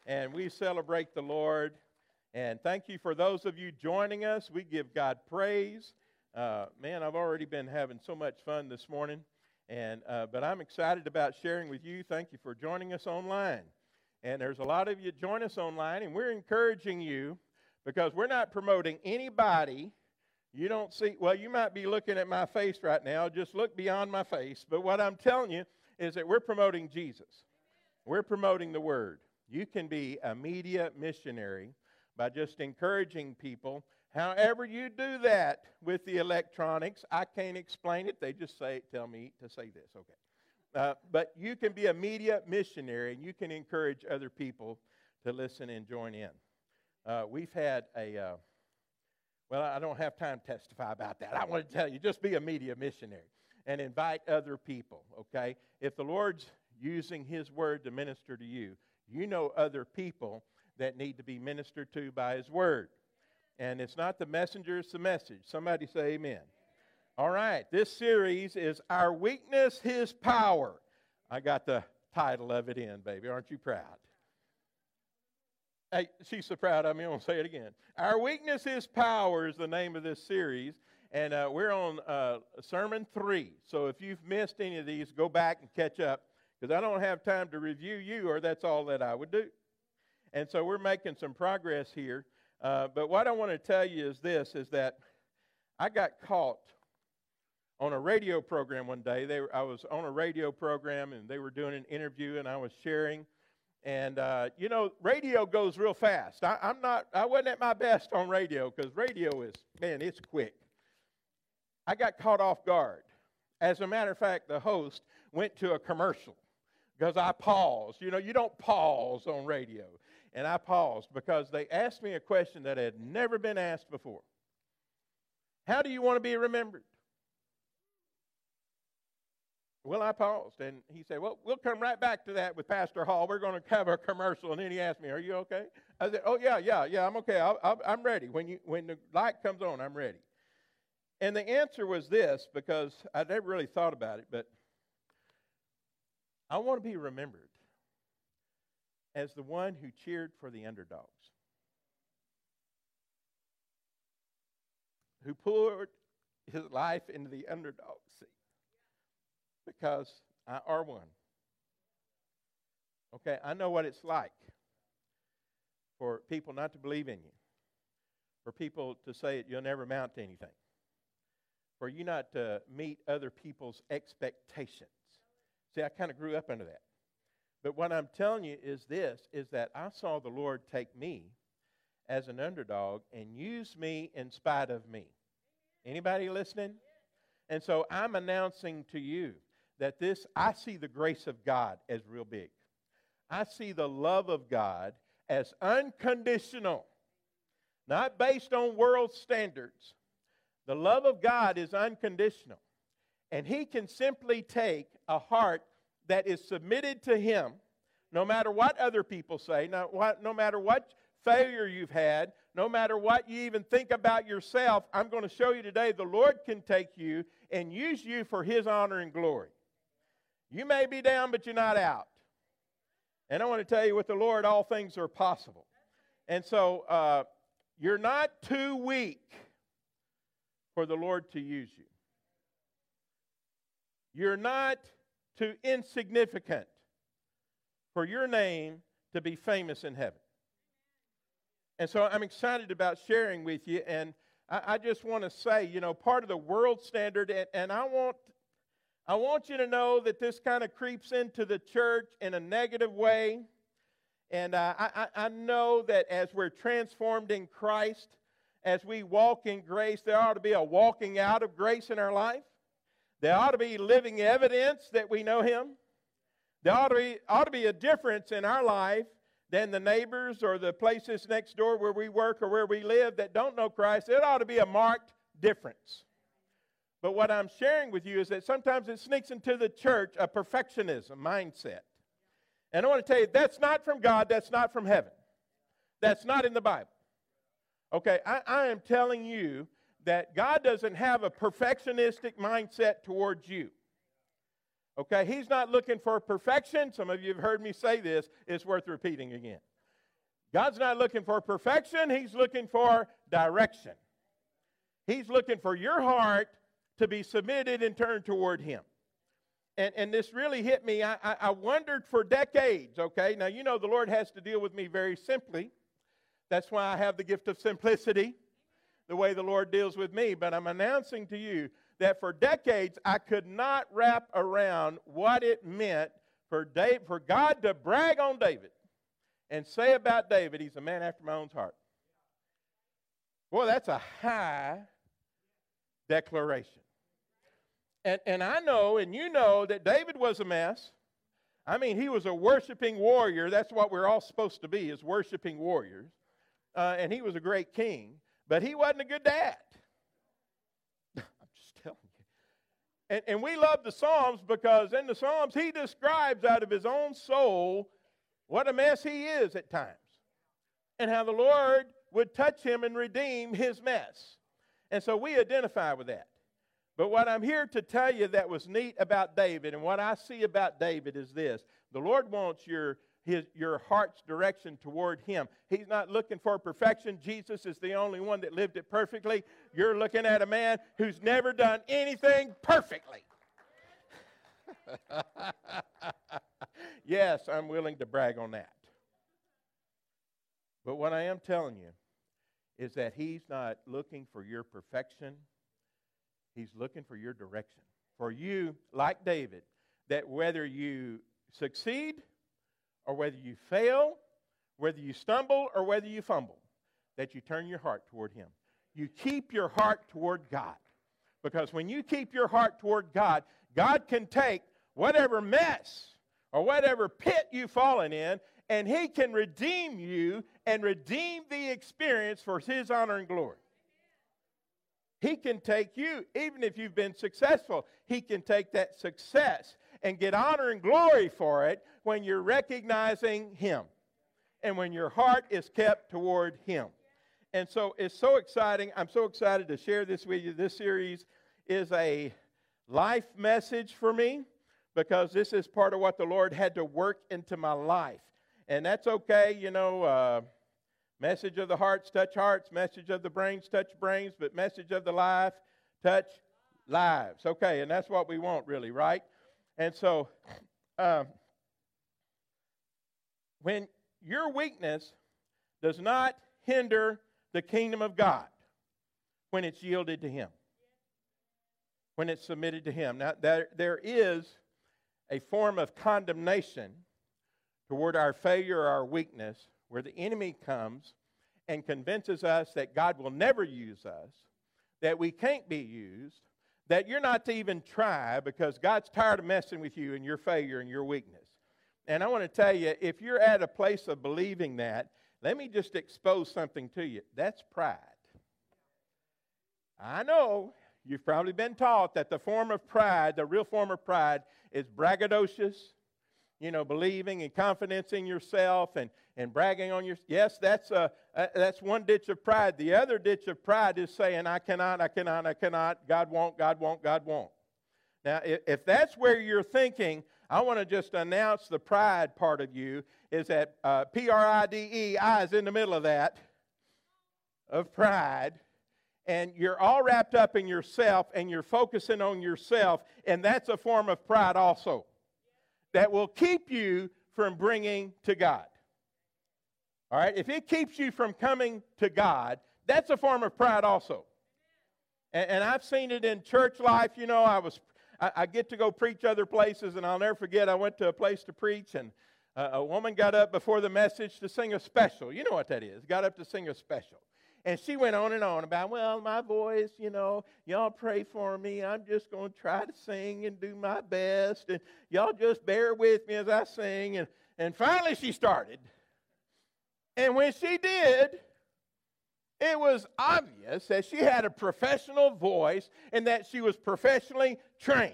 and we celebrate the Lord. And thank you for those of you joining us. We give God praise. Man, I've already been having so much fun this morning, but I'm excited about sharing with you. Thank you for joining us online. And there's a lot of you join us online, and we're encouraging you because we're not promoting anybody. You don't see, well, you might be looking at my face right now. Just look beyond my face. But what I'm telling you is that we're promoting Jesus. We're promoting the Word. You can be a media missionary by just encouraging people. However you do that with the electronics, I can't explain it. They just tell me to say this. Okay. But you can be a media missionary, and you can encourage other people to listen and join in. We've had well, I don't have time to testify about that. I want to tell you, just be a media missionary and invite other people, okay? If the Lord's using His Word to minister to you, you know other people that need to be ministered to by His Word. And it's not the messenger, it's the message. Somebody say amen. All right, this series is Our Weakness, His Power. I got the title of it in, baby. Aren't you proud? Hey, she's so proud of me, I'm going to say it again. Our Weakness, His Power is the name of this series, and we're on Sermon 3. So if you've missed any of these, go back and catch up, because I don't have time to review you, or that's all that I would do. And so we're making some progress here. But what I want to tell you is this, is that I got caught on a radio program one day. I was on a radio program, and they were doing an interview, and I was sharing. And, radio goes real fast. I wasn't at my best on radio because radio is, man, it's quick. I got caught off guard. As a matter of fact, the host went to a commercial because I paused. You don't pause on radio. And I paused because they asked me a question that had never been asked before. How do you want to be remembered? Well, I paused, and he said, well, we'll come right back to that with Pastor Hall. We're going to have a commercial. And then he asked me, are you okay? I said, oh, yeah, I'm okay. I'm ready. When the light comes on, I'm ready. And the answer was this, because I never really thought about it, but I want to be remembered as the one who cheered for the underdogs, who poured his life into the underdog seat. Because I are one. Okay, I know what it's like for people not to believe in you, for people to say you'll never amount to anything, for you not to meet other people's expectations. See, I kind of grew up under that. But what I'm telling you is this, is that I saw the Lord take me as an underdog and use me in spite of me. Anybody listening? And so I'm announcing to you that I see the grace of God as real big. I see the love of God as unconditional, not based on world standards. The love of God is unconditional. And He can simply take a heart that is submitted to Him, no matter what other people say, no matter what failure you've had, no matter what you even think about yourself. I'm going to show you today the Lord can take you and use you for His honor and glory. You may be down, but you're not out. And I want to tell you, with the Lord, all things are possible. And so you're not too weak for the Lord to use you. You're not too insignificant for your name to be famous in heaven. And so I'm excited about sharing with you. And I just want to say, part of the world standard, and I want you to know that this kind of creeps into the church in a negative way. And I know that as we're transformed in Christ, as we walk in grace, there ought to be a walking out of grace in our life. There ought to be living evidence that we know Him. There ought to be a difference in our life than the neighbors or the places next door where we work or where we live that don't know Christ. It ought to be a marked difference. But what I'm sharing with you is that sometimes it sneaks into the church a perfectionism mindset. And I want to tell you, that's not from God, that's not from heaven. That's not in the Bible. Okay, I am telling you that God doesn't have a perfectionistic mindset towards you. Okay, He's not looking for perfection. Some of you have heard me say this. It's worth repeating again. God's not looking for perfection. He's looking for direction. He's looking for your heart to be submitted and turned toward Him. And this really hit me. I wondered for decades, okay? Now, you know the Lord has to deal with me very simply. That's why I have the gift of simplicity, the way the Lord deals with me. But I'm announcing to you that for decades I could not wrap around what it meant for God to brag on David and say about David, he's a man after my own heart. Boy, that's a high declaration. And I know, and you know, that David was a mess. I mean, he was a worshiping warrior. That's what we're all supposed to be, is worshiping warriors. And he was a great king. But he wasn't a good dad. I'm just telling you. And we love the Psalms because in the Psalms, he describes out of his own soul what a mess he is at times. And how the Lord would touch him and redeem his mess. And so we identify with that. But what I'm here to tell you that was neat about David, and what I see about David is this. The Lord wants your heart's direction toward Him. He's not looking for perfection. Jesus is the only one that lived it perfectly. You're looking at a man who's never done anything perfectly. Yes, I'm willing to brag on that. But what I am telling you is that He's not looking for your perfection. He's looking for your direction. For you, like David, that whether you succeed or whether you fail, whether you stumble or whether you fumble, that you turn your heart toward Him. You keep your heart toward God. Because when you keep your heart toward God, God can take whatever mess or whatever pit you've fallen in, and He can redeem you and redeem the experience for His honor and glory. He can take you, even if you've been successful, He can take that success and get honor and glory for it when you're recognizing Him and when your heart is kept toward Him. And so it's so exciting. I'm so excited to share this with you. This series is a life message for me because this is part of what the Lord had to work into my life. And that's okay, you know. Message of the hearts, touch hearts. Message of the brains, touch brains. But message of the life, touch lives. Okay, and that's what we want really, right? And so, when your weakness does not hinder the kingdom of God, when it's yielded to Him, when it's submitted to Him. Now, there is a form of condemnation toward our failure or our weakness, where the enemy comes and convinces us that God will never use us, that we can't be used, that you're not to even try because God's tired of messing with you and your failure and your weakness. And I want to tell you, if you're at a place of believing that, let me just expose something to you. That's pride. I know you've probably been taught that the form of pride, the real form of pride, is braggadocious. You know, believing and confidence in yourself and bragging on your. Yes, that's one ditch of pride. The other ditch of pride is saying, I cannot. God won't. Now, if that's where you're thinking, I want to just announce the pride part of you is that P-R-I-D-E-I is in the middle of that, of pride. And you're all wrapped up in yourself and you're focusing on yourself, and that's a form of pride also that will keep you from bringing to God. All right? If it keeps you from coming to God, that's a form of pride also. And I've seen it in church life. You know, I get to go preach other places, and I'll never forget, I went to a place to preach, and a woman got up before the message to sing a special. You know what that is. Got up to sing a special. And she went on and on about, well, my voice, you know, y'all pray for me. I'm just going to try to sing and do my best. And y'all just bear with me as I sing. And finally she started. And when she did, it was obvious that she had a professional voice and that she was professionally trained.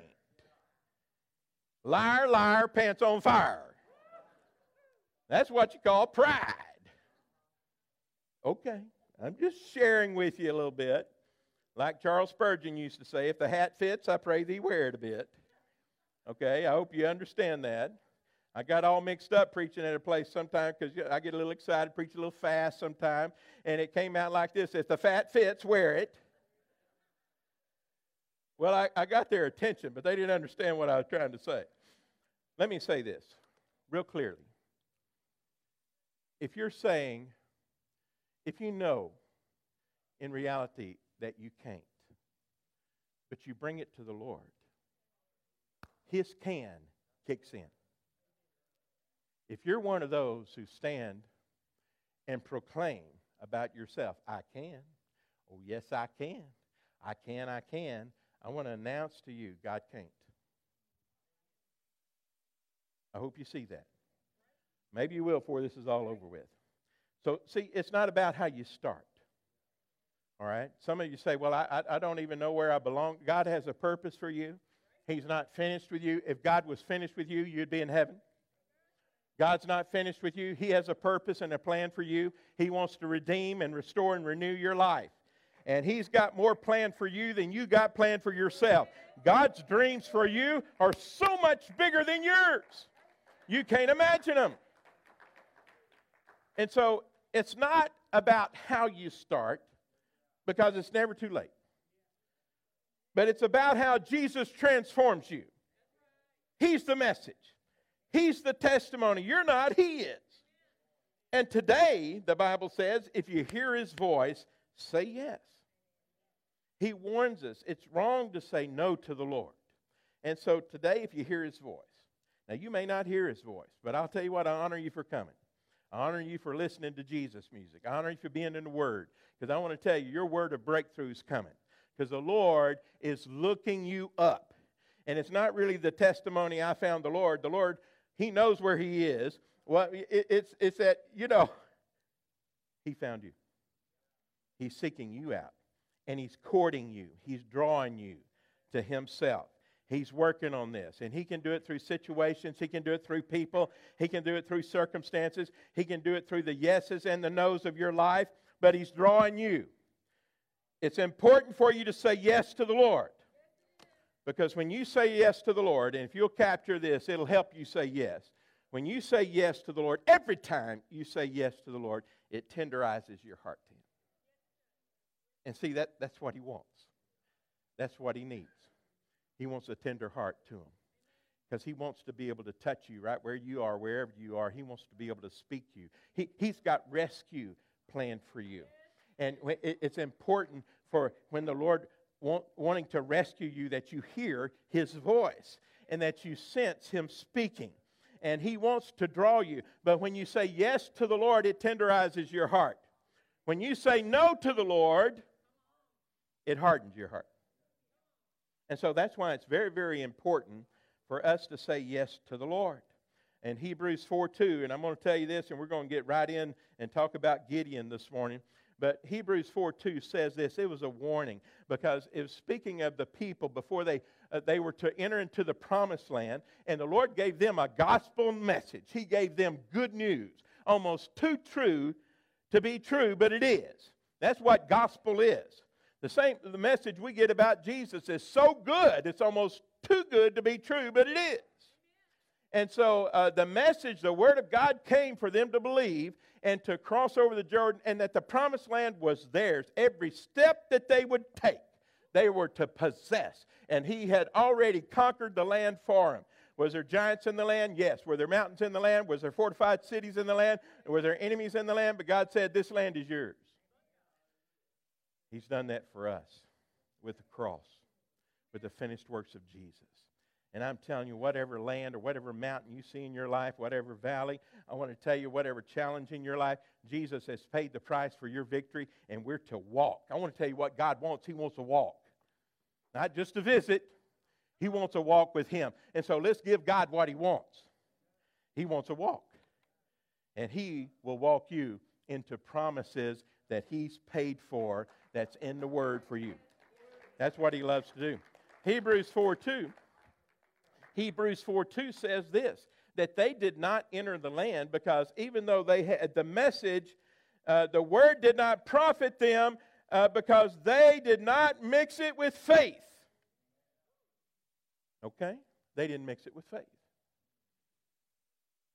Liar, liar, pants on fire. That's what you call pride. Okay. I'm just sharing with you a little bit. Like Charles Spurgeon used to say, if the hat fits, I pray thee wear it a bit. Okay, I hope you understand that. I got all mixed up preaching at a place sometimes because I get a little excited, preach a little fast sometimes, and it came out like this: if the fat fits, wear it. Well, I got their attention, but they didn't understand what I was trying to say. Let me say this real clearly. If you're saying, if you know in reality that you can't, but you bring it to the Lord, His can kicks in. If you're one of those who stand and proclaim about yourself, I can. Oh, yes, I can. I can, I can. I want to announce to you, God can't. I hope you see that. Maybe you will before this is all over with. So, see, it's not about how you start. All right? Some of you say, well, I don't even know where I belong. God has a purpose for you. He's not finished with you. If God was finished with you, you'd be in heaven. God's not finished with you. He has a purpose and a plan for you. He wants to redeem and restore and renew your life. And He's got more planned for you than you got planned for yourself. God's dreams for you are so much bigger than yours. You can't imagine them. And so it's not about how you start, because it's never too late. But it's about how Jesus transforms you. He's the message. He's the testimony. You're not, He is. And today, the Bible says, if you hear His voice, say yes. He warns us. It's wrong to say no to the Lord. And so today, if you hear His voice, now you may not hear His voice, but I'll tell you what, I honor you for coming. I honor you for listening to Jesus music. I honor you for being in the Word, because I want to tell you, your word of breakthrough is coming, because the Lord is looking you up. And it's not really the testimony, I found the Lord. The Lord, He knows where He is. Well, it's that, He found you. He's seeking you out. And He's courting you. He's drawing you to Himself. He's working on this. And He can do it through situations. He can do it through people. He can do it through circumstances. He can do it through the yeses and the nos of your life. But He's drawing you. It's important for you to say yes to the Lord. Because when you say yes to the Lord, and if you'll capture this, it'll help you say yes. When you say yes to the Lord, every time you say yes to the Lord, it tenderizes your heart to Him. And see, that's what He wants. That's what He needs. He wants a tender heart to Him. Because He wants to be able to touch you right where you are, wherever you are. He wants to be able to speak to you. He's got rescue planned for you. And it's important for when the Lord wanting to rescue you that you hear His voice and that you sense Him speaking. And He wants to draw you. But when you say yes to the Lord, it tenderizes your heart. When you say no to the Lord, it hardens your heart. And so that's why it's very, very important for us to say yes to the Lord. And Hebrews 4:2, and I'm going to tell you this, and we're going to get right in and talk about Gideon this morning. But Hebrews 4:2 says this. It was a warning, because it was speaking of the people before they were to enter into the promised land, and the Lord gave them a gospel message. He gave them good news, almost too true to be true, but it is. That's what gospel is. The message we get about Jesus is so good, it's almost too good to be true, but it is. And so the message, the Word of God came for them to believe and to cross over the Jordan, and that the promised land was theirs. Every step that they would take, they were to possess. And He had already conquered the land for them. Was there giants in the land? Yes. Were there mountains in the land? Was there fortified cities in the land? Were there enemies in the land? But God said, this land is yours. He's done that for us with the cross, with the finished works of Jesus. And I'm telling you, whatever land or whatever mountain you see in your life, whatever valley, I want to tell you, whatever challenge in your life, Jesus has paid the price for your victory, and we're to walk. I want to tell you what God wants. He wants to walk. Not just to visit. He wants to walk with Him. And so let's give God what He wants. He wants to walk. And He will walk you into promises that He's paid for, that's in the Word for you. That's what He loves to do. Hebrews 4:2 says this, that they did not enter the land because even though they had the message, the Word did not profit them because they did not mix it with faith. Okay? They didn't mix it with faith.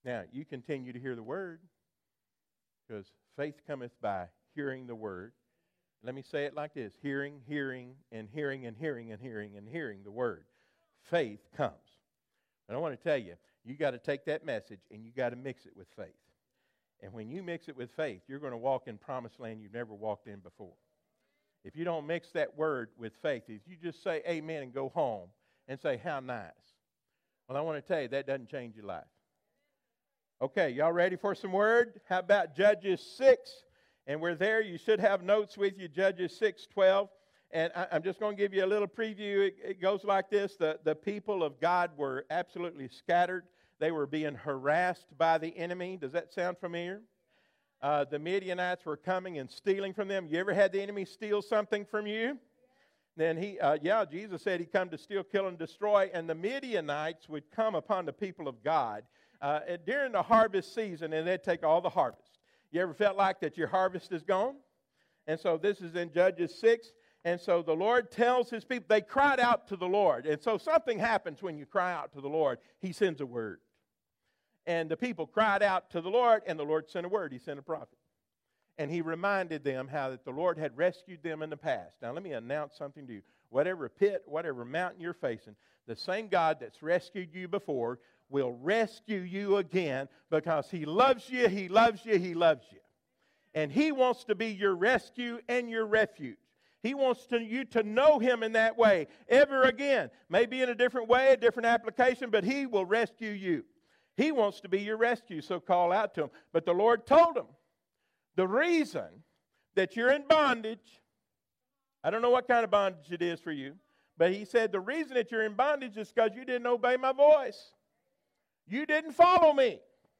Now, you continue to hear the word, because faith cometh by hearing the word. Let me say it like this: hearing, hearing, and hearing, and hearing, and hearing, and hearing the word. Faith comes. And I want to tell you, you got to take that message and you got to mix it with faith. And when you mix it with faith, you're going to walk in promised land you've never walked in before. If you don't mix that word with faith, if you just say amen and go home and say, how nice. Well, I want to tell you, that doesn't change your life. Okay, y'all ready for some word? How about Judges 6? And we're there. You should have notes with you, Judges 6:12. And I'm just going to give you a little preview. It goes like this. The people of God were absolutely scattered. They were being harassed by the enemy. Does that sound familiar? The Midianites were coming and stealing from them. You ever had the enemy steal something from you? Then Jesus said he'd come to steal, kill, and destroy. And the Midianites would come upon the people of God during the harvest season, and they'd take all the harvest. You ever felt like that your harvest is gone? And so this is in Judges 6. And so the Lord tells his people, they cried out to the Lord. And so something happens when you cry out to the Lord. He sends a word. And the people cried out to the Lord, and the Lord sent a word. He sent a prophet. And he reminded them how that the Lord had rescued them in the past. Now let me announce something to you. Whatever pit, whatever mountain you're facing, the same God that's rescued you before will rescue you again, because he loves you, he loves you, he loves you. And he wants to be your rescue and your refuge. He wants you to know him in that way ever again. Maybe in a different way, a different application, but he will rescue you. He wants to be your rescue, so call out to him. But the Lord told him, the reason that you're in bondage, I don't know what kind of bondage it is for you, but he said the reason that you're in bondage is because you didn't obey my voice. You didn't follow me.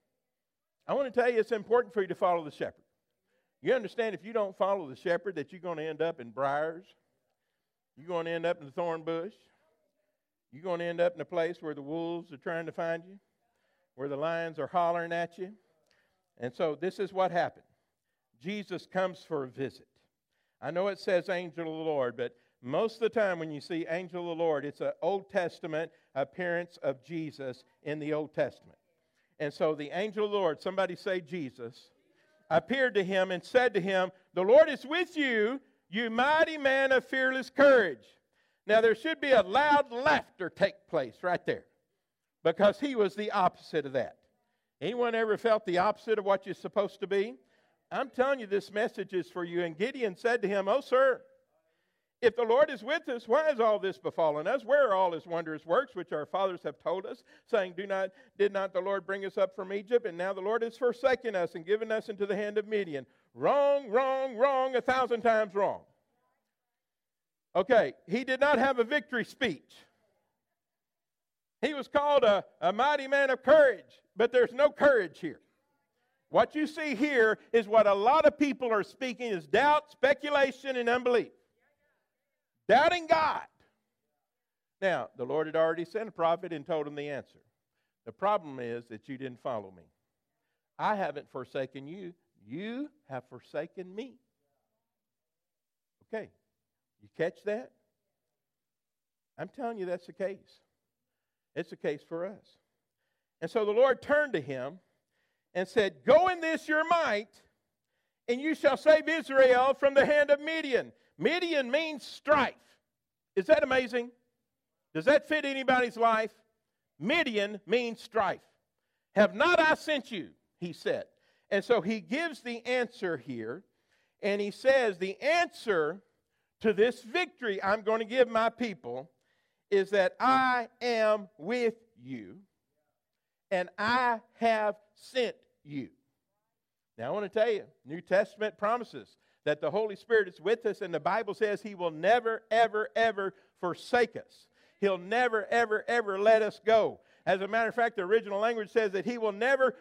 I want to tell you, it's important for you to follow the shepherd. You understand, if you don't follow the shepherd, that you're going to end up in briars. You're going to end up in the thorn bush. You're going to end up in a place where the wolves are trying to find you, where the lions are hollering at you. And so this is what happened. Jesus comes for a visit. I know it says angel of the Lord, but most of the time when you see angel of the Lord, it's an Old Testament appearance of Jesus in the Old Testament. And so the angel of the Lord, somebody say Jesus, appeared to him and said to him, the Lord is with you, you mighty man of fearless courage. Now there should be a loud laughter take place right there, because he was the opposite of that. Anyone ever felt the opposite of what you're supposed to be? I'm telling you, this message is for you. And Gideon said to him, oh, sir, if the Lord is with us, why has all this befallen us? Where are all his wondrous works, which our fathers have told us, saying, did not the Lord bring us up from Egypt? And now the Lord has forsaken us and given us into the hand of Midian. Wrong, wrong, wrong, 1,000 times wrong. Okay, he did not have a victory speech. He was called a mighty man of courage, but there's no courage here. What you see here is what a lot of people are speaking is doubt, speculation, and unbelief. Doubting God. Now, the Lord had already sent a prophet and told him the answer. The problem is that you didn't follow me. I haven't forsaken you. You have forsaken me. Okay, you catch that? I'm telling you that's the case. It's the case for us. And so the Lord turned to him and said, go in this your might, and you shall save Israel from the hand of Midian. Midian means strife. Is that amazing? Does that fit anybody's life? Midian means strife. Have not I sent you, he said. And so he gives the answer here, and he says the answer to this victory I'm going to give my people is that I am with you, and I have sent you. Now I want to tell you, New Testament promises that the Holy Spirit is with us, and the Bible says he will never, ever, ever forsake us. He'll never, ever, ever let us go. As a matter of fact, the original language says that he will never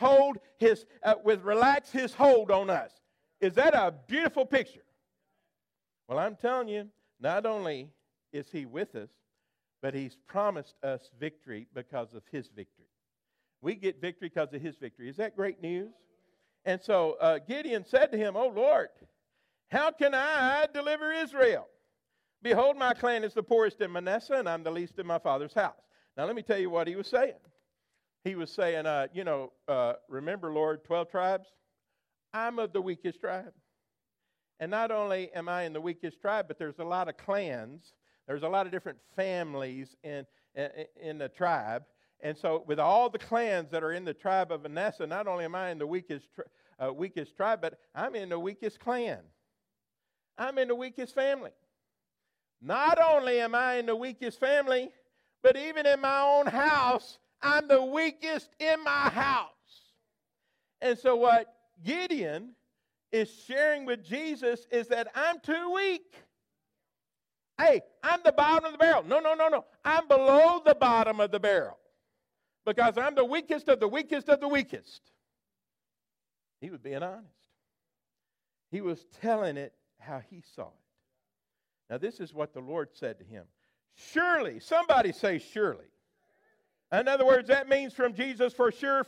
relax his hold on us. Is that a beautiful picture? Well, I'm telling you, not only is he with us, but he's promised us victory because of his victory. We get victory because of his victory. Is that great news? And so Gideon said to him, "O Lord, how can I deliver Israel? Behold, my clan is the poorest in Manasseh, and I'm the least in my father's house." Now let me tell you what he was saying. he was saying, remember, Lord, 12 tribes? I'm of the weakest tribe. And not only am I in the weakest tribe, but there's a lot of clans. There's a lot of different families in the tribe. And so with all the clans that are in the tribe of Manasseh, not only am I in the weakest tribe, but I'm in the weakest clan. I'm in the weakest family. Not only am I in the weakest family, but even in my own house, I'm the weakest in my house. And so what Gideon is sharing with Jesus is that I'm too weak. Hey, I'm the bottom of the barrel. No. I'm below the bottom of the barrel because I'm the weakest of the weakest of the weakest. He was being honest. He was telling it how he saw it. Now, this is what the Lord said to him. Surely, somebody say surely. In other words, that means from Jesus, for sure,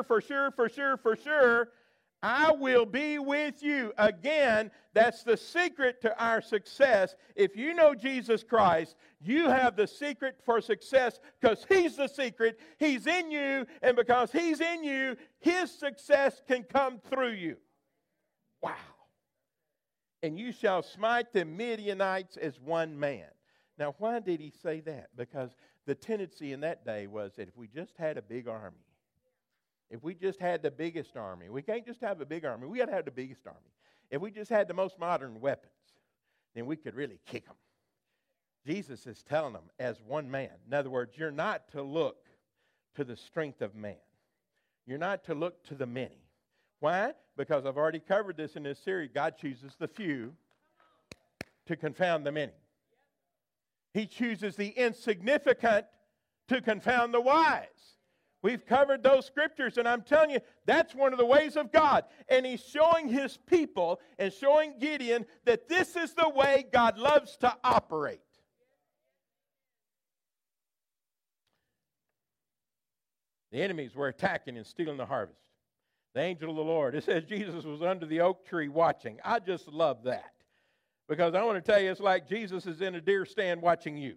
I will be with you. Again, that's the secret to our success. If you know Jesus Christ, you have the secret for success because He's the secret. He's in you, and because He's in you, His success can come through you. Wow. And you shall smite the Midianites as one man. Now, why did he say that? Because the tendency in that day was that if we just had a big army, if we just had the biggest army, we can't just have a big army, we got to have the biggest army. If we just had the most modern weapons, then we could really kick them. Jesus is telling them as one man. In other words, you're not to look to the strength of man. You're not to look to the many. Why? Because I've already covered this in this series. God chooses the few to confound the many. He chooses the insignificant to confound the wise. We've covered those scriptures, and I'm telling you, that's one of the ways of God. And He's showing His people and showing Gideon that this is the way God loves to operate. The enemies were attacking and stealing the harvest. The angel of the Lord, it says Jesus was under the oak tree watching. I just love that. Because I want to tell you, it's like Jesus is in a deer stand watching you.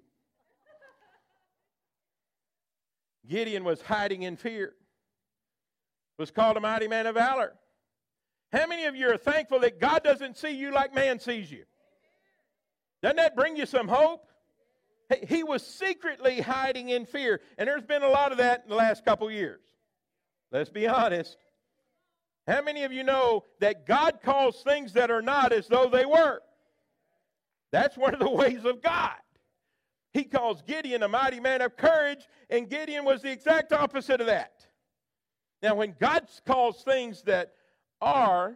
Gideon was hiding in fear. Was called a mighty man of valor. How many of you are thankful that God doesn't see you like man sees you? Doesn't that bring you some hope? He was secretly hiding in fear. And there's been a lot of that in the last couple years. Let's be honest. How many of you know that God calls things that are not as though they were? That's one of the ways of God. He calls Gideon a mighty man of courage, and Gideon was the exact opposite of that. Now, when God calls things that are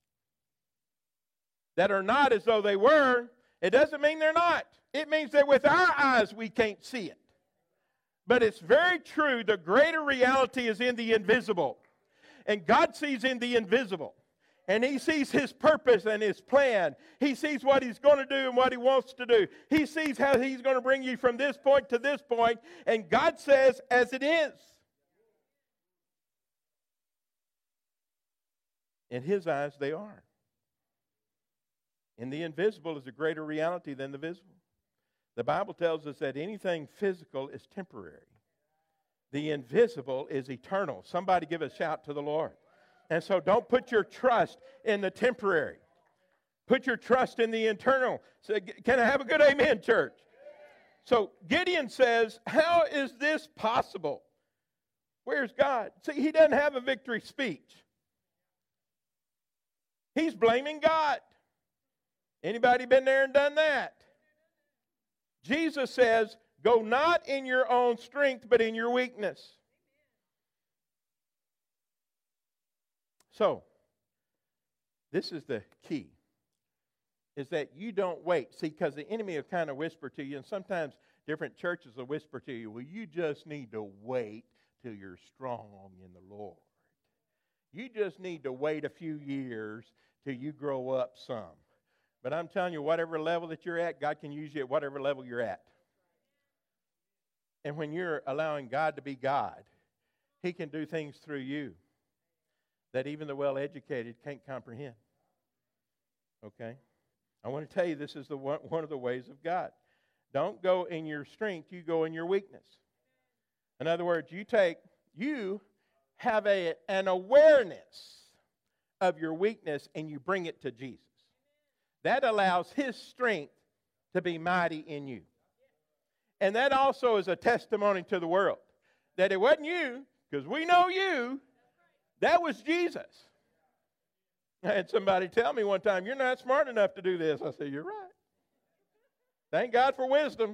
not as though they were, it doesn't mean they're not. It means that with our eyes we can't see it. But it's very true, the greater reality is in the invisible. And God sees in the invisible. And He sees His purpose and His plan. He sees what He's going to do and what He wants to do. He sees how He's going to bring you from this point to this point. And God says, as it is. In His eyes, they are. And the invisible is a greater reality than the visible. The Bible tells us that anything physical is temporary. The invisible is eternal. Somebody give a shout to the Lord. And so don't put your trust in the temporary. Put your trust in the eternal. So, can I have a good amen, church? So Gideon says, how is this possible? Where's God? See, he doesn't have a victory speech. He's blaming God. Anybody been there and done that? Jesus says, go not in your own strength, but in your weakness. So, this is the key, is that you don't wait. See, because the enemy will kind of whisper to you, and sometimes different churches will whisper to you, well, you just need to wait till you're strong in the Lord. You just need to wait a few years till you grow up some. But I'm telling you, whatever level that you're at, God can use you at whatever level you're at. And when you're allowing God to be God, He can do things through you that even the well-educated can't comprehend. Okay? I want to tell you this is one of the ways of God. Don't go in your strength, you go in your weakness. In other words, you take you have an awareness of your weakness and you bring it to Jesus. That allows His strength to be mighty in you. And that also is a testimony to the world that it wasn't you, because we know you, that was Jesus. I had somebody tell me one time, "You're not smart enough to do this." I said, "You're right. Thank God for wisdom."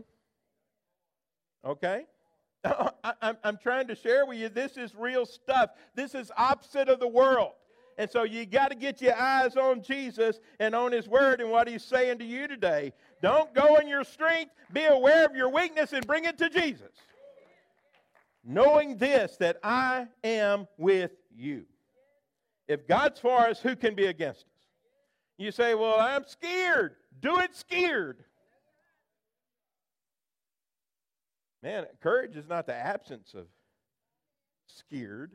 Okay? I'm trying to share with you, this is real stuff. This is opposite of the world. And so you got to get your eyes on Jesus and on His Word and what He's saying to you today. Don't go in your strength. Be aware of your weakness and bring it to Jesus. Knowing this, that I am with you. If God's for us, who can be against us? You say, "Well, I'm scared." Do it scared. Man, courage is not the absence of scared.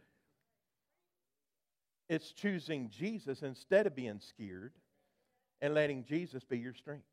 It's choosing Jesus instead of being scared and letting Jesus be your strength.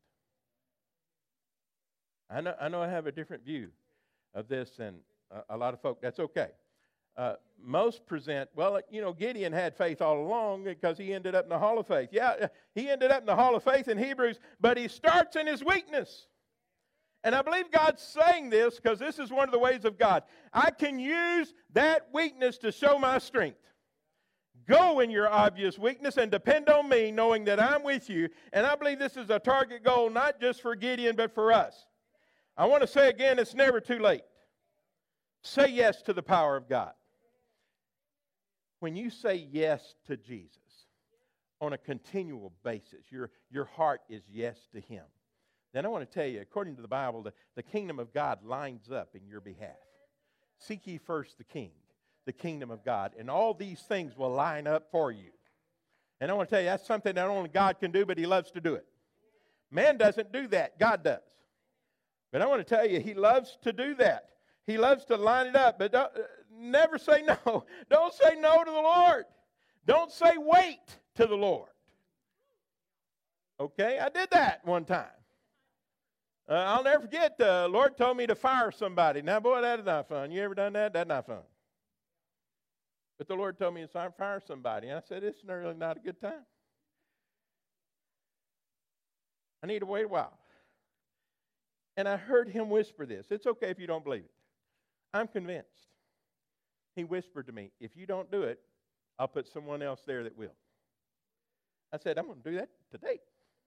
I know I have a different view of this than a lot of folk. That's okay. Most present, well, Gideon had faith all along because he ended up in the Hall of Faith. Yeah, he ended up in the Hall of Faith in Hebrews, but he starts in his weakness. And I believe God's saying this because this is one of the ways of God. I can use that weakness to show my strength. Go in your obvious weakness and depend on me, knowing that I'm with you. And I believe this is a target goal, not just for Gideon, but for us. I want to say again, it's never too late. Say yes to the power of God. When you say yes to Jesus on a continual basis, your heart is yes to Him. Then I want to tell you, according to the Bible, the kingdom of God lines up in your behalf. Seek ye first the kingdom of God, and all these things will line up for you. And I want to tell you, that's something not only God can do, but He loves to do it. Man doesn't do that. God does. But I want to tell you, He loves to do that. He loves to line it up, but never say no. Don't say no to the Lord. Don't say wait to the Lord. Okay, I did that one time. I'll never forget, the Lord told me to fire somebody. Now, boy, that is not fun. You ever done that? That's not fun. But the Lord told me to fire somebody. And I said, it's really not a good time. I need to wait a while. And I heard Him whisper this. It's okay if you don't believe it. I'm convinced. He whispered to me, if you don't do it, I'll put someone else there that will. I said, I'm going to do that today.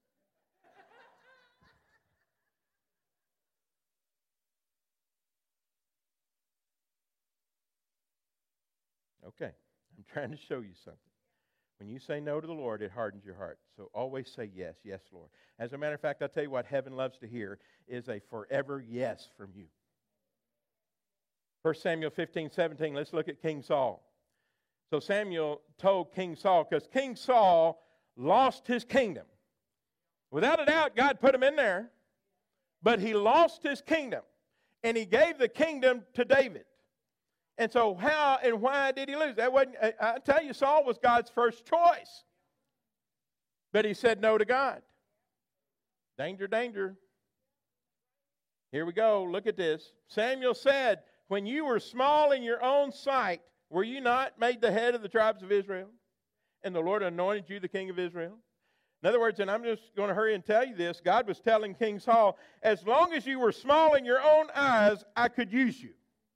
Okay, I'm trying to show you something. When you say no to the Lord, it hardens your heart. So always say yes, yes, Lord. As a matter of fact, I'll tell you what heaven loves to hear is a forever yes from you. 1 Samuel 15:17, let's look at King Saul. So Samuel told King Saul, because King Saul lost his kingdom. Without a doubt, God put him in there. But he lost his kingdom. And He gave the kingdom to David. And so how and why did he lose? That wasn't, I tell you, Saul was God's first choice. But he said no to God. Danger, danger. Here we go. Look at this. Samuel said, when you were small in your own sight, were you not made the head of the tribes of Israel? And the Lord anointed you the king of Israel? In other words, and I'm just going to hurry and tell you this, God was telling King Saul, as long as you were small in your own eyes, I could use you.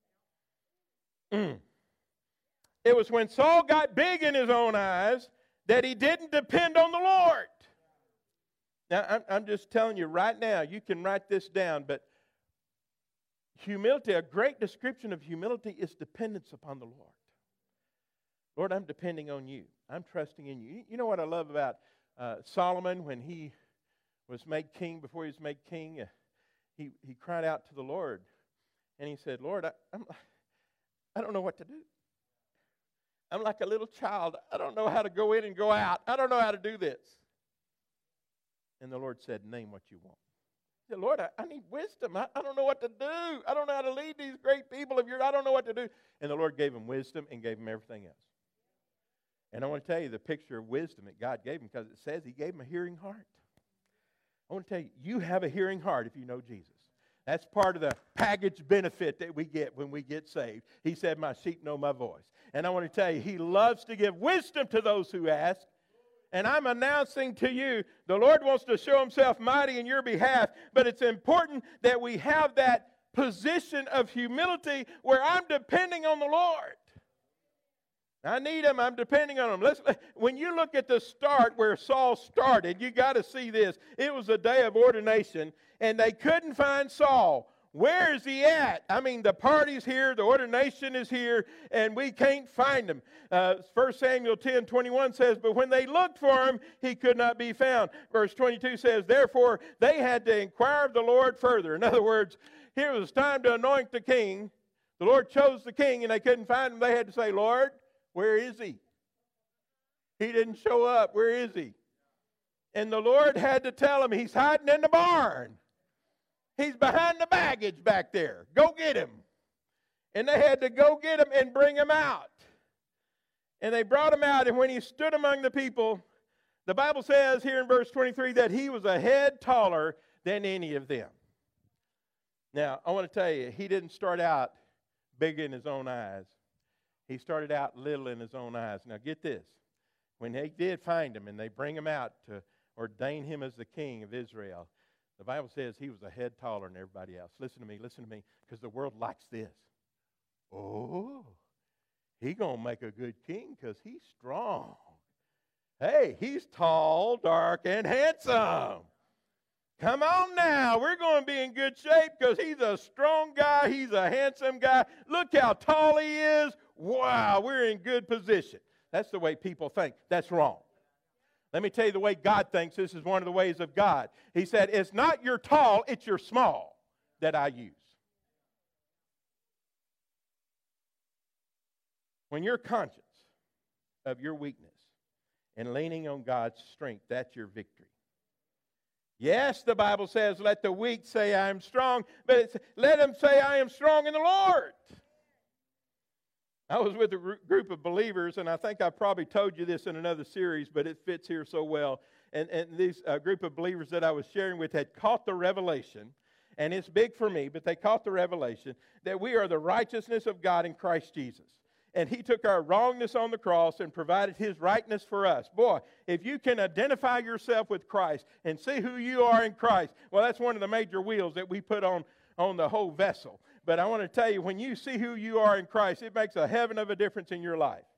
It was when Saul got big in his own eyes that he didn't depend on the Lord. Now, I'm just telling you right now, you can write this down, but humility, a great description of humility is dependence upon the Lord. Lord, I'm depending on you. I'm trusting in you. You know what I love about Solomon when he was made king, before he was made king, he cried out to the Lord, and he said, Lord, I don't know what to do. I'm like a little child. I don't know how to go in and go out. I don't know how to do this. And the Lord said, name what you want. He said, Lord, I need wisdom. I don't know what to do. I don't know how to lead these great people of yours. I don't know what to do. And the Lord gave him wisdom and gave him everything else. And I want to tell you the picture of wisdom that God gave him, because it says He gave him a hearing heart. I want to tell you, you have a hearing heart if you know Jesus. That's part of the package benefit that we get when we get saved. He said, my sheep know my voice. And I want to tell you, He loves to give wisdom to those who ask. And I'm announcing to you, the Lord wants to show Himself mighty in your behalf, but it's important that we have that position of humility where I'm depending on the Lord. I need Him. I'm depending on Him. When you look at the start where Saul started, you got to see this. It was a day of ordination, and they couldn't find Saul. Where is he at? I mean, the party's here, the ordination is here, and we can't find him. 1 Samuel 10:21 says, but when they looked for him, he could not be found. Verse 22 says, therefore, they had to inquire of the Lord further. In other words, here was time to anoint the king. The Lord chose the king, and they couldn't find him. They had to say, Lord, where is he? He didn't show up. Where is he? And the Lord had to tell him, he's hiding in the barn. He's behind the baggage back there. Go get him. And they had to go get him and bring him out. And they brought him out, and when he stood among the people, the Bible says here in verse 23 that he was a head taller than any of them. Now, I want to tell you, he didn't start out big in his own eyes. He started out little in his own eyes. Now, get this. When they did find him and they bring him out to ordain him as the king of Israel, the Bible says he was a head taller than everybody else. Listen to me, because the world likes this. Oh, he going to make a good king because he's strong. Hey, he's tall, dark, and handsome. Come on now, we're going to be in good shape because he's a strong guy, he's a handsome guy. Look how tall he is. Wow, we're in good position. That's the way people think. That's wrong. Let me tell you the way God thinks. This is one of the ways of God. He said, it's not your tall, it's your small that I use. When you're conscious of your weakness and leaning on God's strength, that's your victory. Yes, the Bible says, let the weak say I am strong, but it's, let him say I am strong in the Lord. I was with a group of believers, and I think I probably told you this in another series, but it fits here so well. And this group of believers that I was sharing with had caught the revelation, and it's big for me, but they caught the revelation that we are the righteousness of God in Christ Jesus. And He took our wrongness on the cross and provided His rightness for us. Boy, if you can identify yourself with Christ and see who you are in Christ, well, that's one of the major wheels that we put on the whole vessel. But I want to tell you, when you see who you are in Christ, it makes a heaven of a difference in your life.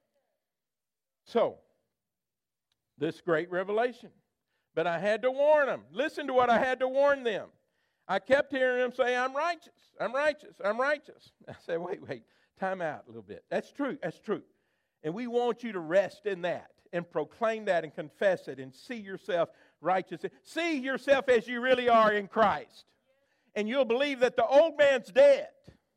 So, this great revelation. But I had to warn them. Listen to what I had to warn them. I kept hearing them say, I'm righteous, I'm righteous, I'm righteous. I said, wait, time out a little bit. That's true, that's true. And we want you to rest in that and proclaim that and confess it and see yourself righteous. See yourself as you really are in Christ. And you'll believe that the old man's dead.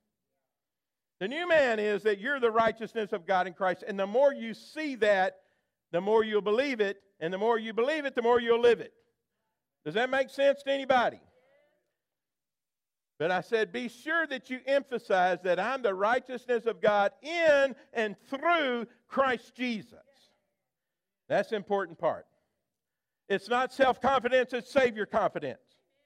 The new man is that you're the righteousness of God in Christ. And the more you see that, the more you'll believe it. And the more you believe it, the more you'll live it. Does that make sense to anybody? But I said, be sure that you emphasize that I'm the righteousness of God in and through Christ Jesus. That's the important part. It's not self-confidence, it's Savior confidence.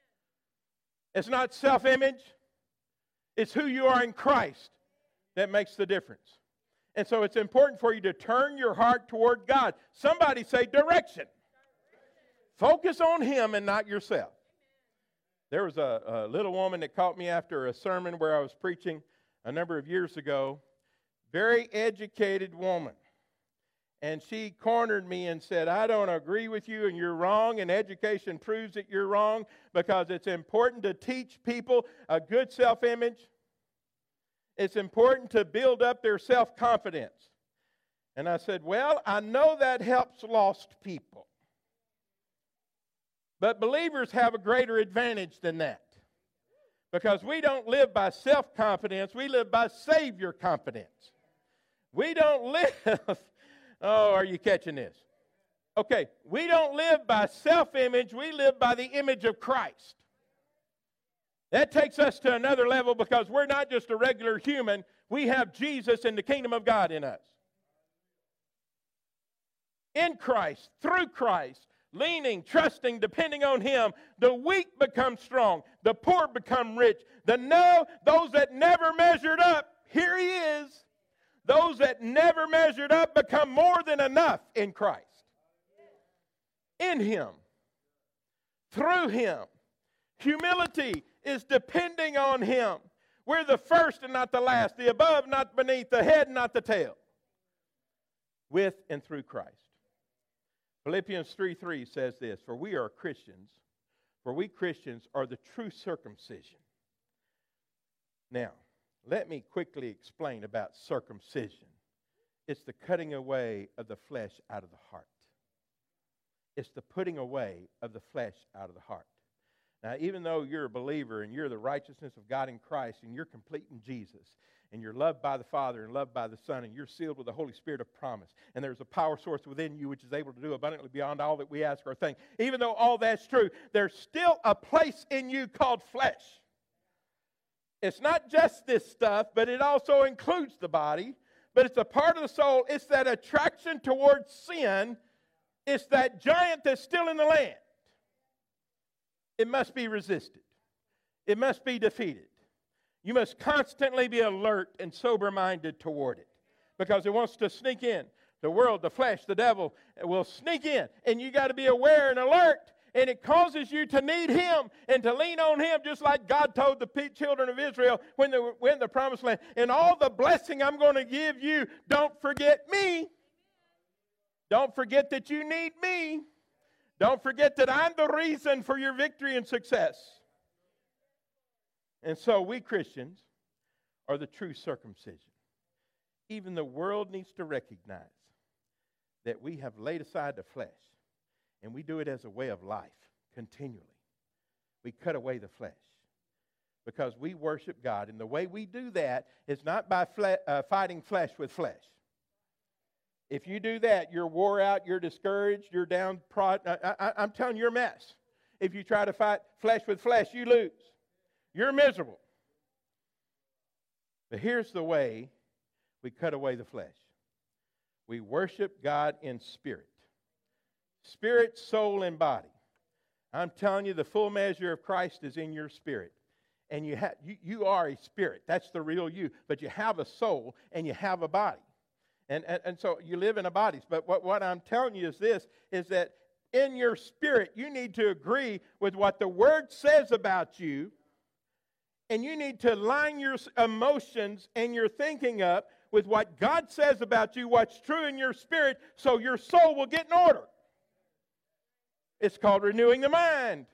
It's not self-image. It's who you are in Christ that makes the difference. And so it's important for you to turn your heart toward God. Somebody say direction. Focus on Him and not yourself. There was a little woman that caught me after a sermon where I was preaching a number of years ago. Very educated woman. And she cornered me and said, I don't agree with you and you're wrong, and education proves that you're wrong because it's important to teach people a good self-image. It's important to build up their self-confidence. And I said, well, I know that helps lost people. But believers have a greater advantage than that. Because we don't live by self-confidence, we live by Savior confidence. We don't live... Oh, are you catching this? Okay, we don't live by self-image, we live by the image of Christ. That takes us to another level because we're not just a regular human, we have Jesus and the kingdom of God in us. In Christ, through Christ, leaning, trusting, depending on Him. The weak become strong. The poor become rich. Those that never measured up, here He is. Those that never measured up become more than enough in Christ. In Him. Through Him. Humility is depending on Him. We're the first and not the last, the above, not beneath, the head, not the tail. With and through Christ. Philippians 3:3 says this, for we Christians are the true circumcision. Now, let me quickly explain about circumcision. It's the cutting away of the flesh out of the heart. It's the putting away of the flesh out of the heart. Now, even though you're a believer and you're the righteousness of God in Christ and you're complete in Jesus and you're loved by the Father and loved by the Son and you're sealed with the Holy Spirit of promise and there's a power source within you which is able to do abundantly beyond all that we ask or think, even though all that's true, there's still a place in you called flesh. It's not just this stuff, but it also includes the body, but it's a part of the soul. It's that attraction towards sin. It's that giant that's still in the land. It must be resisted. It must be defeated. You must constantly be alert and sober-minded toward it because it wants to sneak in. The world, the flesh, the devil will sneak in, and you got to be aware and alert, and it causes you to need Him and to lean on Him just like God told the children of Israel when they were in the promised land. And all the blessing I'm going to give you, don't forget me. Don't forget that you need me. Don't forget that I'm the reason for your victory and success. And so we Christians are the true circumcision. Even the world needs to recognize that we have laid aside the flesh, and we do it as a way of life continually. We cut away the flesh because we worship God. And the way we do that is not by fighting flesh with flesh. If you do that, you're wore out, you're discouraged, you're down. I'm telling you, you're a mess. If you try to fight flesh with flesh, you lose. You're miserable. But here's the way we cut away the flesh. We worship God in spirit. Spirit, soul, and body. I'm telling you, the full measure of Christ is in your spirit. And you are a spirit. That's the real you. But you have a soul and you have a body. And so you live in a body. But what I'm telling you is this, is that in your spirit, you need to agree with what the Word says about you. And you need to line your emotions and your thinking up with what God says about you, what's true in your spirit, so your soul will get in order. It's called renewing the mind.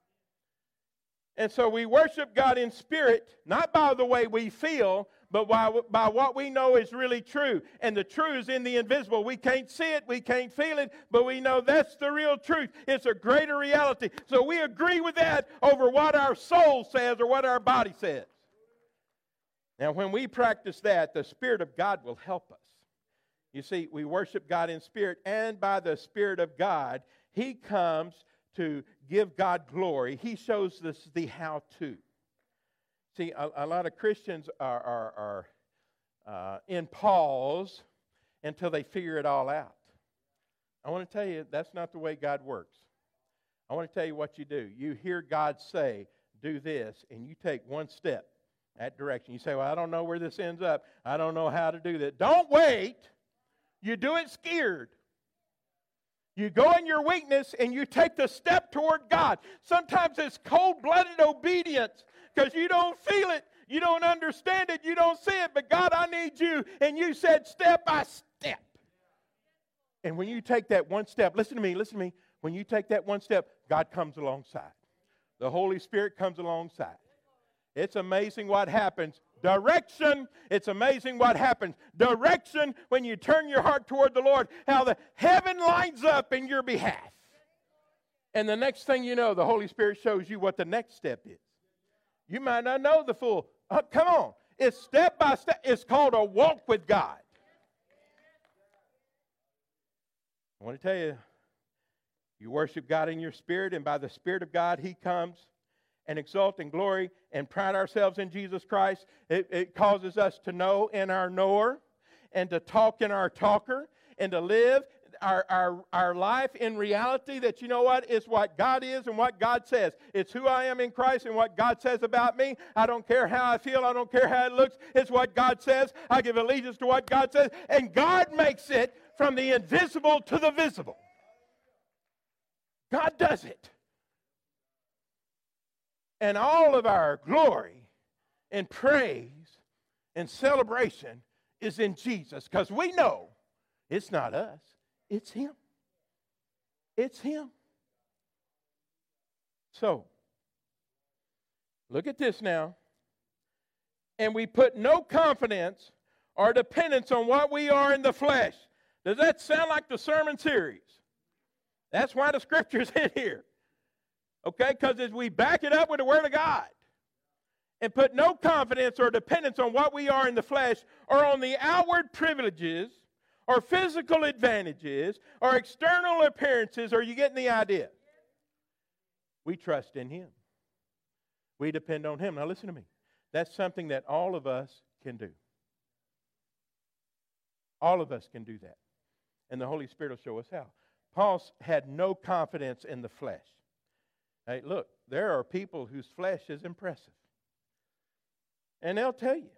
And so we worship God in spirit, not by the way we feel, but by what we know is really true. And the truth is in the invisible. We can't see it, we can't feel it, but we know that's the real truth. It's a greater reality. So we agree with that over what our soul says or what our body says. Now, when we practice that, the Spirit of God will help us. You see, we worship God in spirit, and by the Spirit of God, He comes to give God glory. He shows us the how-to. See, a lot of Christians are in pause until they figure it all out. I want to tell you, that's not the way God works. I want to tell you what you do. You hear God say, do this, and you take one step that direction. You say, well, I don't know where this ends up. I don't know how to do that. Don't wait. You do it scared. You go in your weakness and you take the step toward God. Sometimes it's cold-blooded obedience because you don't feel it, you don't understand it, you don't see it. But God, I need you. And you said step by step. And when you take that one step, listen to me. When you take that one step, God comes alongside. The Holy Spirit comes alongside. It's amazing what happens. Direction, it's amazing what happens. Direction, when you turn your heart toward the Lord, how the heaven lines up in your behalf. And the next thing you know, the Holy Spirit shows you what the next step is. You might not know the full. Come on. It's step by step. It's called a walk with God. I want to tell you, you worship God in your spirit, and by the Spirit of God, He comes and exalt in glory and pride ourselves in Jesus Christ. It causes us to know in our knower and to talk in our talker and to live. our life in reality that, you know what, it's what God is and what God says. It's who I am in Christ and what God says about me. I don't care how I feel. I don't care how it looks. It's what God says. I give allegiance to what God says. And God makes it from the invisible to the visible. God does it. And all of our glory and praise and celebration is in Jesus, because we know it's not us, it's Him. It's Him. So, look at this now. And we put no confidence or dependence on what we are in the flesh. Does that sound like the sermon series? That's why the Scripture's in here. Okay, because as we back it up with the Word of God and put no confidence or dependence on what we are in the flesh or on the outward privileges or physical advantages or external appearances, are you getting the idea? We trust in Him. We depend on Him. Now listen to me. That's something that all of us can do. All of us can do that. And the Holy Spirit will show us how. Paul had no confidence in the flesh. Hey, look, there are people whose flesh is impressive. And they'll tell you.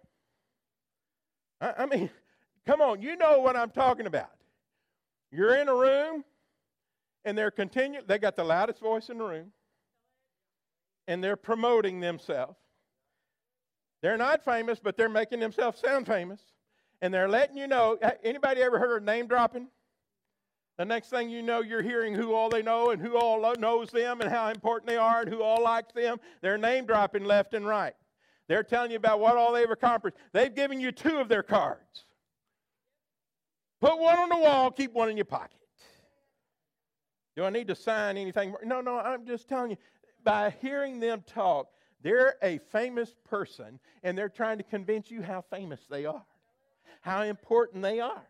I mean, come on, you know what I'm talking about. You're in a room, and they got the loudest voice in the room, and they're promoting themselves. They're not famous, but they're making themselves sound famous. And they're letting you know. Anybody ever heard of name dropping? The next thing you know, you're hearing who all they know and who all knows them and how important they are and who all likes them. They're name dropping left and right. They're telling you about what all they've accomplished. They've given you 2 of their cards. Put one on the wall, keep one in your pocket. Do I need to sign anything more? No, I'm just telling you. By hearing them talk, they're a famous person, and they're trying to convince you how famous they are, how important they are.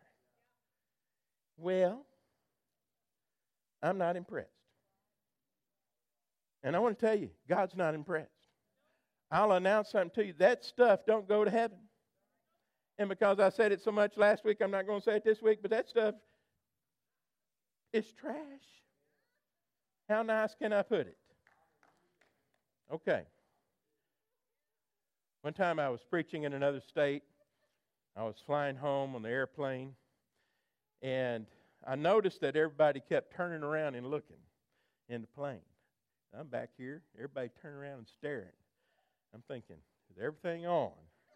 Well, I'm not impressed. And I want to tell you, God's not impressed. I'll announce something to you. That stuff don't go to heaven. And because I said it so much last week, I'm not going to say it this week, but that stuff is trash. How nice can I put it? Okay. One time I was preaching in another state. I was flying home on the airplane, and I noticed that everybody kept turning around and looking in the plane. I'm back here. Everybody turning around and staring. I'm thinking, is everything on?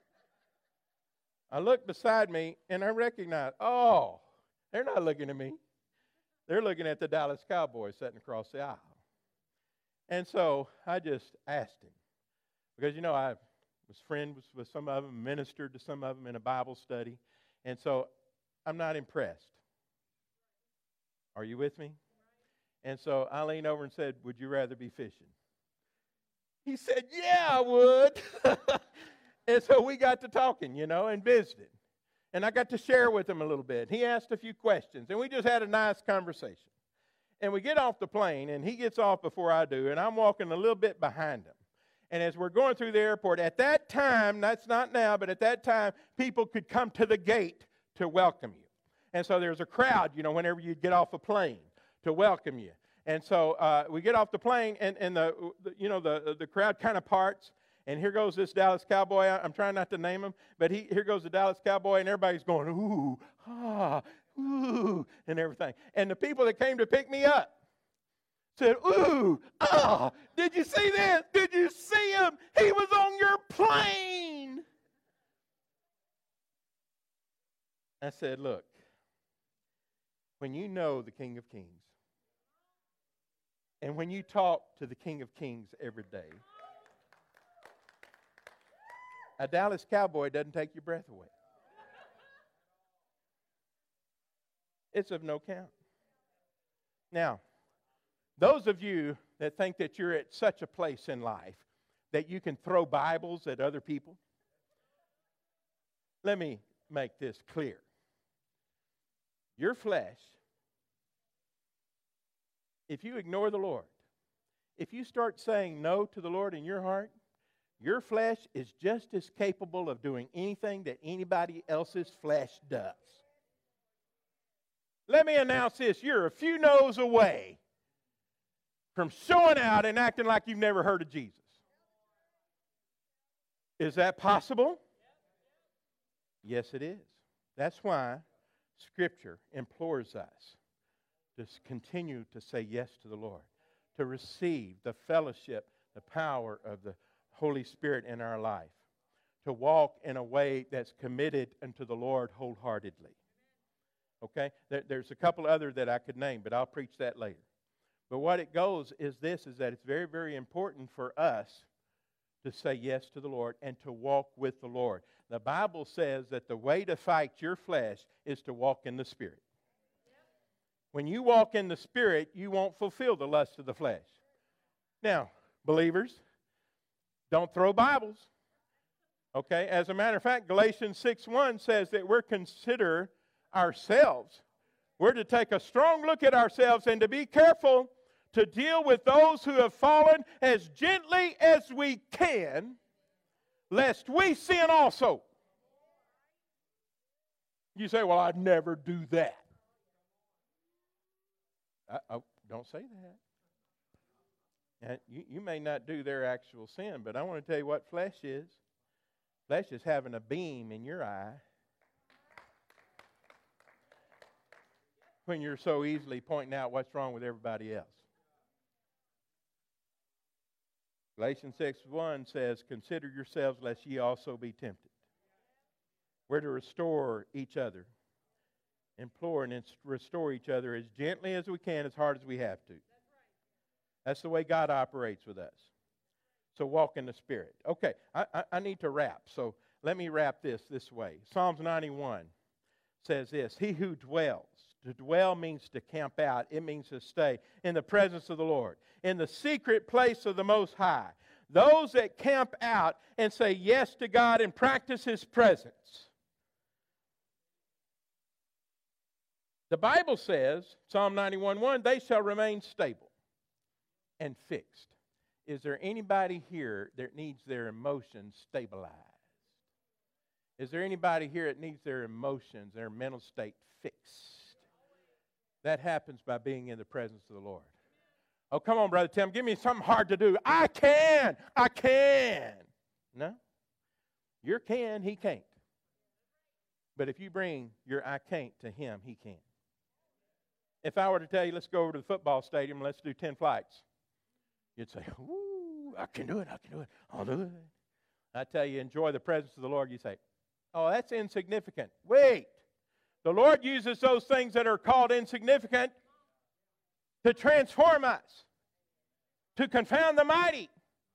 I looked beside me, and I recognized, oh, they're not looking at me. They're looking at the Dallas Cowboys sitting across the aisle. And so I just asked him, because, you know, I was friends with some of them, ministered to some of them in a Bible study, and so I'm not impressed. Are you with me? And so I leaned over and said, would you rather be fishing? He said, yeah, I would. And so we got to talking, and visiting. And I got to share with him a little bit. He asked a few questions, and we just had a nice conversation. And we get off the plane, and he gets off before I do, and I'm walking a little bit behind him. And as we're going through the airport, at that time, that's not now, but at that time, people could come to the gate to welcome you. And so there's a crowd, whenever you get off a plane to welcome you. And so we get off the plane, and the crowd kind of parts. And here goes this Dallas Cowboy. I'm trying not to name him, but here goes the Dallas Cowboy, and everybody's going, ooh, ah, ooh, and everything. And the people that came to pick me up said, ooh, ah, did you see this? Did you see him? He was on your plane. I said, look, when you know the King of Kings, and when you talk to the King of Kings every day, a Dallas Cowboy doesn't take your breath away. It's of no count. Now, those of you that think that you're at such a place in life that you can throw Bibles at other people, let me make this clear. Your flesh, if you ignore the Lord, if you start saying no to the Lord in your heart, your flesh is just as capable of doing anything that anybody else's flesh does. Let me announce this. You're a few no's away from showing out and acting like you've never heard of Jesus. Is that possible? Yes, it is. That's why Scripture implores us to continue to say yes to the Lord, to receive the fellowship, the power of the Holy Spirit in our life, to walk in a way that's committed unto the Lord wholeheartedly. Okay? There's a couple other that I could name, but I'll preach that later. But what it goes is this, is that it's very, very important for us to say yes to the Lord and to walk with the Lord. The Bible says that the way to fight your flesh is to walk in the Spirit. When you walk in the Spirit, you won't fulfill the lust of the flesh. Now, believers, don't throw Bibles. Okay? As a matter of fact, Galatians 6:1 says that we're consider ourselves. We're to take a strong look at ourselves and to be careful to deal with those who have fallen as gently as we can, lest we sin also. You say, well, I'd never do that. Don't say that. You may not do their actual sin, but I want to tell you what flesh is. Flesh is having a beam in your eye when you're so easily pointing out what's wrong with everybody else. Galatians 6:1 says, consider yourselves lest ye also be tempted. We're to restore each other. Implore and restore each other as gently as we can, as hard as we have to. That's the way God operates with us. So walk in the Spirit. Okay, I need to wrap. So let me wrap this way. Psalms 91 says this, he who dwells. To dwell means to camp out. It means to stay in the presence of the Lord, in the secret place of the Most High. Those that camp out and say yes to God and practice His presence. The Bible says, Psalm 91:1, they shall remain stable and fixed. Is there anybody here that needs their emotions stabilized? Is there anybody here that needs their emotions, their mental state fixed? That happens by being in the presence of the Lord. Oh, come on, Brother Tim, give me something hard to do. I can. No. You can, he can't. But if you bring your I can't to him, he can. If I were to tell you, let's go over to the football stadium and let's do 10 flights, you'd say, ooh, I can do it, I'll do it. I tell you, enjoy the presence of the Lord, you say, oh, that's insignificant. Wait. The Lord uses those things that are called insignificant to transform us, to confound the mighty.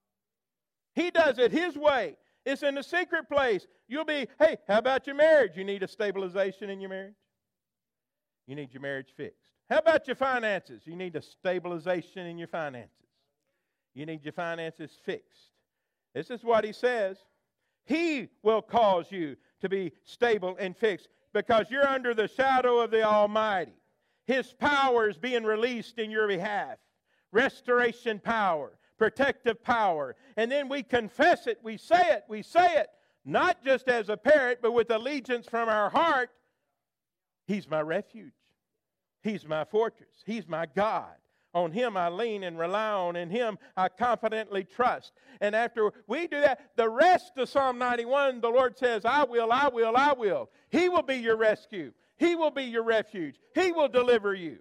He does it His way. It's in the secret place. You'll be, hey, how about your marriage? You need a stabilization in your marriage? You need your marriage fixed. How about your finances? You need a stabilization in your finances. You need your finances fixed. This is what He says. He will cause you to be stable and fixed because you're under the shadow of the Almighty. His power is being released in your behalf. Restoration power, protective power. And then we confess it, we say it, not just as a parrot, but with allegiance from our heart. He's my refuge. He's my fortress. He's my God. On Him I lean and rely on. In Him I confidently trust. And after we do that, the rest of Psalm 91, the Lord says, I will. He will be your rescue. He will be your refuge. He will deliver you.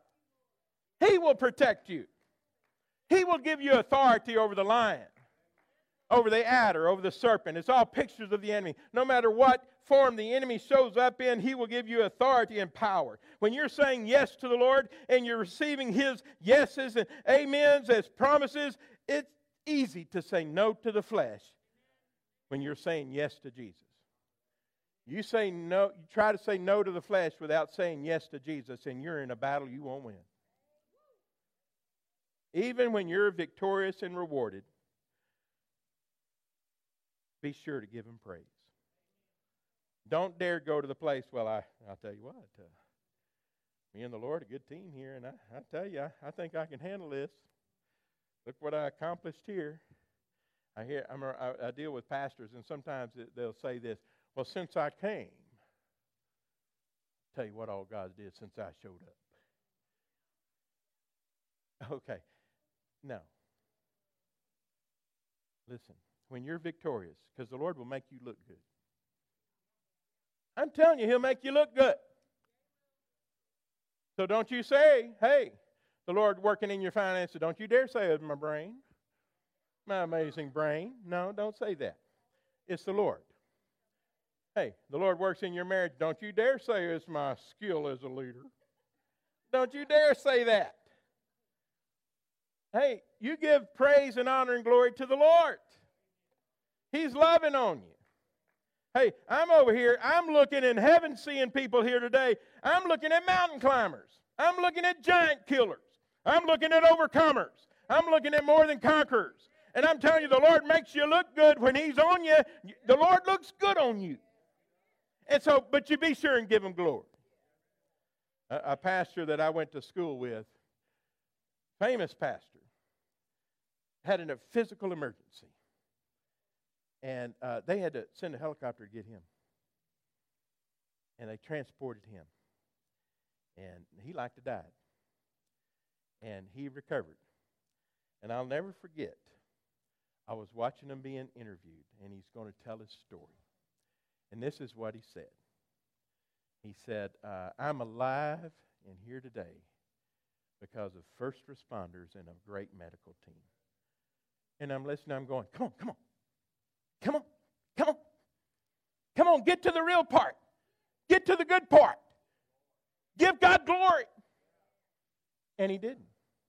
He will protect you. He will give you authority over the lion, over the adder, over the serpent. It's all pictures of the enemy. No matter what form the enemy shows up in, He will give you authority and power. When you're saying yes to the Lord and you're receiving His yeses and amens as promises, it's easy to say no to the flesh when you're saying yes to Jesus. You say no, you try to say no to the flesh without saying yes to Jesus, and you're in a battle you won't win. Even when you're victorious and rewarded, be sure to give Him praise. Don't dare go to the place, well, I'll tell you what, me and the Lord are a good team here, and I tell you, I think I can handle this. Look what I accomplished here. I deal with pastors, and sometimes they'll say this, well, since I came, tell you what all God did since I showed up. Okay. No. Listen, when you're victorious, because the Lord will make you look good. I'm telling you, He'll make you look good. So don't you say, hey, the Lord working in your finances. Don't you dare say it's my brain, my amazing brain. No, don't say that. It's the Lord. Hey, the Lord works in your marriage. Don't you dare say it's my skill as a leader. Don't you dare say that. Hey, you give praise and honor and glory to the Lord. He's loving on you. Hey, I'm over here. I'm looking in heaven, seeing people here today. I'm looking at mountain climbers. I'm looking at giant killers. I'm looking at overcomers. I'm looking at more than conquerors. And I'm telling you, the Lord makes you look good when He's on you. The Lord looks good on you. And so, but you be sure and give Him glory. A pastor that I went to school with, famous pastor, had a physical emergency. And they had to send a helicopter to get him. And they transported him. And he like to die. And he recovered. And I'll never forget, I was watching him being interviewed, and he's going to tell his story. And this is what he said. He said, I'm alive and here today because of first responders and a great medical team. And I'm listening, I'm going, come on, come on. Come on, come on. Come on, get to the real part. Get to the good part. Give God glory. And he didn't.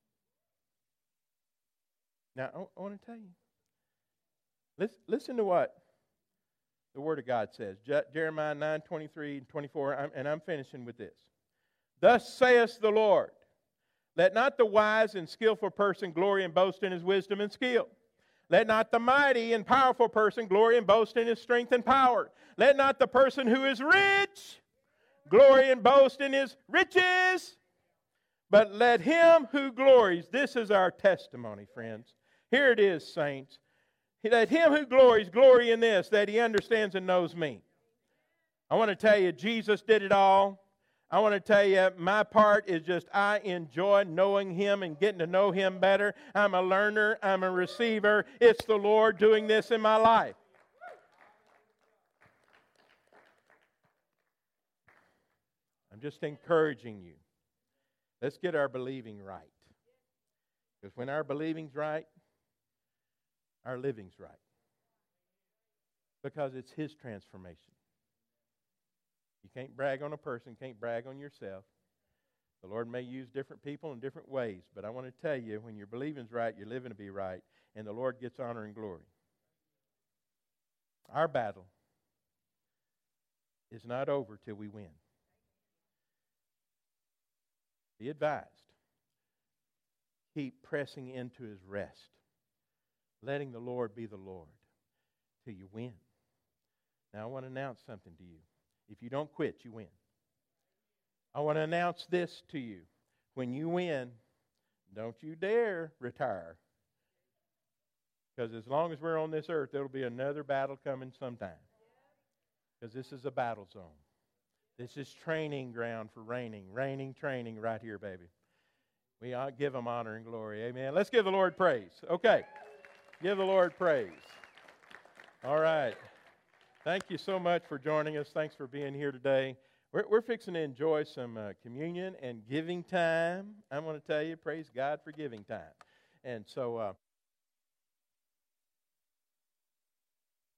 Now, I want to tell you. Listen to what the Word of God says. Jeremiah 9:23 and 24, and I'm finishing with this. Thus saith the Lord, let not the wise and skillful person glory and boast in his wisdom and skill. Let not the mighty and powerful person glory and boast in his strength and power. Let not the person who is rich glory and boast in his riches. But let him who glories, this is our testimony, friends. Here it is, saints. Let him who glories, glory in this, that he understands and knows me. I want to tell you, Jesus did it all. I want to tell you, my part is just I enjoy knowing Him and getting to know Him better. I'm a learner. I'm a receiver. It's the Lord doing this in my life. I'm just encouraging you. Let's get our believing right. Because when our believing's right, our living's right. Because it's His transformation. You can't brag on a person, can't brag on yourself. The Lord may use different people in different ways, but I want to tell you, when your believing's right, you're living to be right, and the Lord gets honor and glory. Our battle is not over till we win. Be advised. Keep pressing into His rest, letting the Lord be the Lord till you win. Now I want to announce something to you. If you don't quit, you win. I want to announce this to you. When you win, don't you dare retire. Because as long as we're on this earth, there will be another battle coming sometime. Because this is a battle zone. This is training ground for reigning. Reigning, training right here, baby. We ought to give Him honor and glory. Amen. Let's give the Lord praise. Okay. Give the Lord praise. All right. Thank you so much for joining us. Thanks for being here today. We're fixing to enjoy some communion and giving time. I'm going to tell you, praise God for giving time. And so